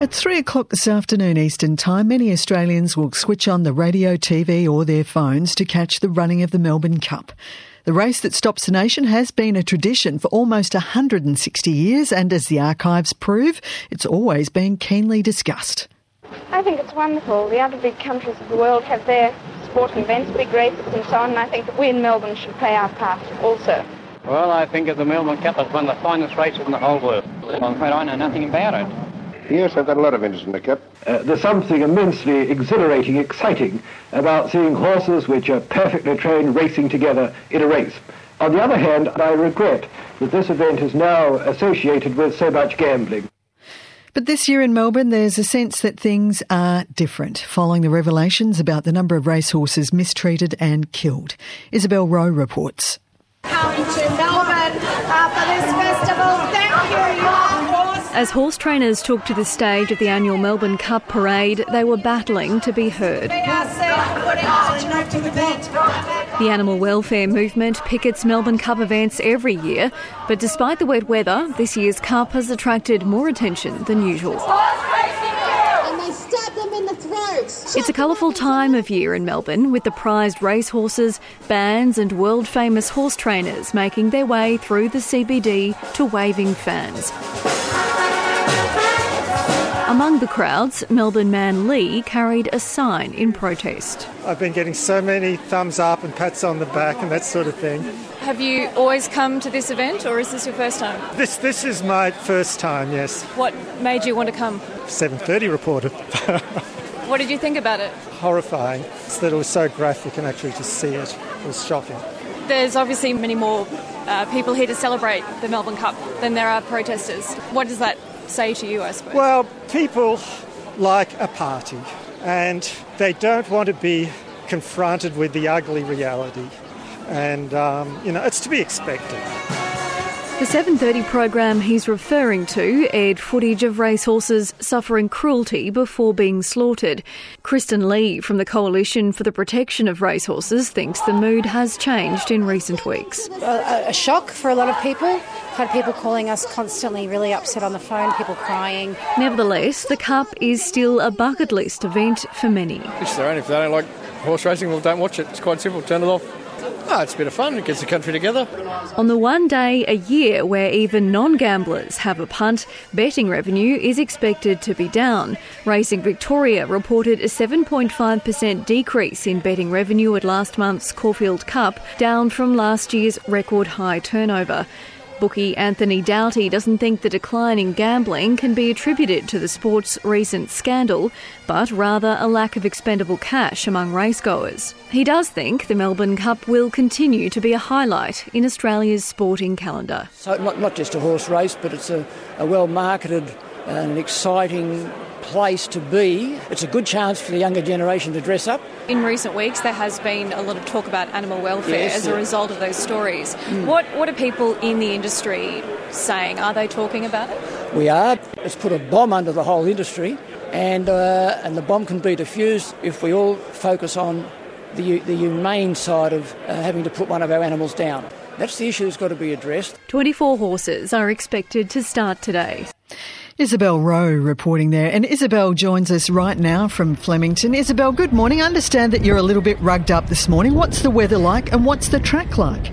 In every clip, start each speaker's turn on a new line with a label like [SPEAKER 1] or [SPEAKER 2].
[SPEAKER 1] At 3 o'clock this afternoon Eastern Time, many Australians will switch on the radio, TV or their phones to catch the running of the Melbourne Cup. The race that stops the nation has been a tradition for almost 160 years, and as the archives prove, it's always been keenly discussed.
[SPEAKER 2] I think it's wonderful. The other big countries of the world have their sporting events, big races and so on, and I think that we in Melbourne should play our part also.
[SPEAKER 3] Well, I think the Melbourne Cup is one of the finest races in the whole world. I'm afraid I know nothing about it.
[SPEAKER 4] Yes, I've got a lot of interest in the Cup.
[SPEAKER 5] There's something immensely exhilarating, exciting about seeing horses which are perfectly trained racing together in a race. On the other hand, I regret that this event is now associated with so much gambling.
[SPEAKER 1] But this year in Melbourne, there's a sense that things are different following the revelations about the number of racehorses mistreated and killed. Isabel Rowe reports.
[SPEAKER 6] Come to Melbourne for this festival. Thank you,
[SPEAKER 7] As horse trainers took to the stage at the annual Melbourne Cup parade, they were battling to be heard. The animal welfare movement pickets Melbourne Cup events every year, but despite the wet weather, this year's Cup has attracted more attention than usual. It's a colourful time of year in Melbourne, with the prized racehorses, bands and world-famous horse trainers making their way through the CBD to waving fans. Among the crowds, Melbourne man Lee carried a sign in protest.
[SPEAKER 8] I've been getting so many thumbs up and pats on the back and that sort of thing.
[SPEAKER 7] Have you always come to this event, or is this your first time?
[SPEAKER 8] This is my first time, yes.
[SPEAKER 7] What made you want to come?
[SPEAKER 8] 7:30 reported.
[SPEAKER 7] What did you think about it?
[SPEAKER 8] Horrifying. It's that it was so graphic, and actually to see it was shocking.
[SPEAKER 7] There's obviously many more people here to celebrate the Melbourne Cup than there are protesters. What does that say to you, I suppose?
[SPEAKER 8] Well, people like a party, and they don't want to be confronted with the ugly reality. And, it's to be expected.
[SPEAKER 7] The 7:30 program he's referring to aired footage of racehorses suffering cruelty before being slaughtered. Kristen Lee from the Coalition for the Protection of Racehorses thinks the mood has changed in recent weeks.
[SPEAKER 9] A shock for a lot of people. I've had people calling us constantly really upset on the phone, people crying.
[SPEAKER 7] Nevertheless, the Cup is still a bucket list event for many.
[SPEAKER 10] It's their own. If they don't like horse racing, well, don't watch it. It's quite simple. Turn it off. It's a bit of fun. It gets the country together.
[SPEAKER 7] On the one day a year where even non-gamblers have a punt, betting revenue is expected to be down. Racing Victoria reported a 7.5% decrease in betting revenue at last month's Caulfield Cup, down from last year's record high turnover. Bookie Anthony Doughty doesn't think the decline in gambling can be attributed to the sport's recent scandal, but rather a lack of expendable cash among racegoers. He does think the Melbourne Cup will continue to be a highlight in Australia's sporting calendar.
[SPEAKER 11] So not just a horse race, but it's a well-marketed and exciting place to be. It's a good chance for the younger generation to dress up.
[SPEAKER 7] In recent weeks there has been a lot of talk about animal welfare as a result of those stories. What are people in the industry saying? Are they talking about it?
[SPEAKER 11] We are. It's put a bomb under the whole industry, and the bomb can be diffused if we all focus on the humane side of having to put one of our animals down. That's the issue that's got to be addressed.
[SPEAKER 7] 24 horses are expected to start today.
[SPEAKER 1] Isabel Rowe reporting there. And Isabel joins us right now from Flemington. Isabel, good morning. I understand that you're a little bit rugged up this morning. What's the weather like and what's the track like?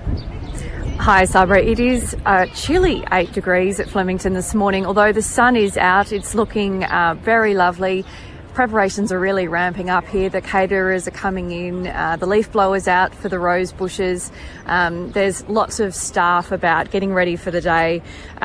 [SPEAKER 7] Hi, Sabra. It is chilly 8 degrees at Flemington this morning. Although the sun is out, it's looking very lovely. Preparations are really ramping up here. The caterers are coming in, the leaf blowers out for the rose bushes. There's lots of staff about getting ready for the day.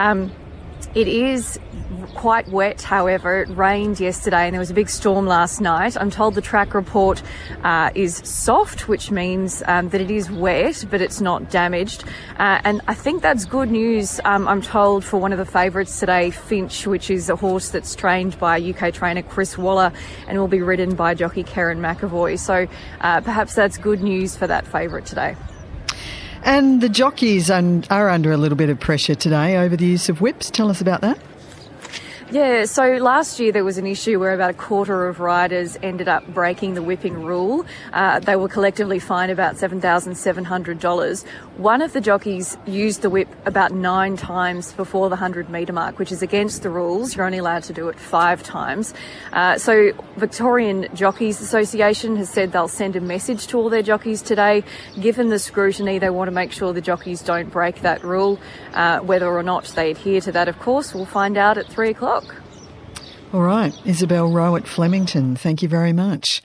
[SPEAKER 7] It is quite wet, however. It rained yesterday and there was a big storm last night. I'm told the track report is soft, which means that it is wet, but it's not damaged. And I think that's good news, I'm told, for one of the favourites today, Finch, which is a horse that's trained by UK trainer Chris Waller and will be ridden by jockey Kerrin McAvoy. So perhaps that's good news for that favourite today.
[SPEAKER 1] And the jockeys are under a little bit of pressure today over the use of whips. Tell us about that.
[SPEAKER 7] Yeah, so last year there was an issue where about a quarter of riders ended up breaking the whipping rule. They were collectively fined about $7,700. One of the jockeys used the whip about 9 times before the 100-metre mark, which is against the rules. You're only allowed to do it 5 times. So Victorian Jockeys Association has said they'll send a message to all their jockeys today. Given the scrutiny, they want to make sure the jockeys don't break that rule. Whether or not they adhere to that, of course, we'll find out at 3 o'clock.
[SPEAKER 1] All right, Isabel Rowe at Flemington, thank you very much.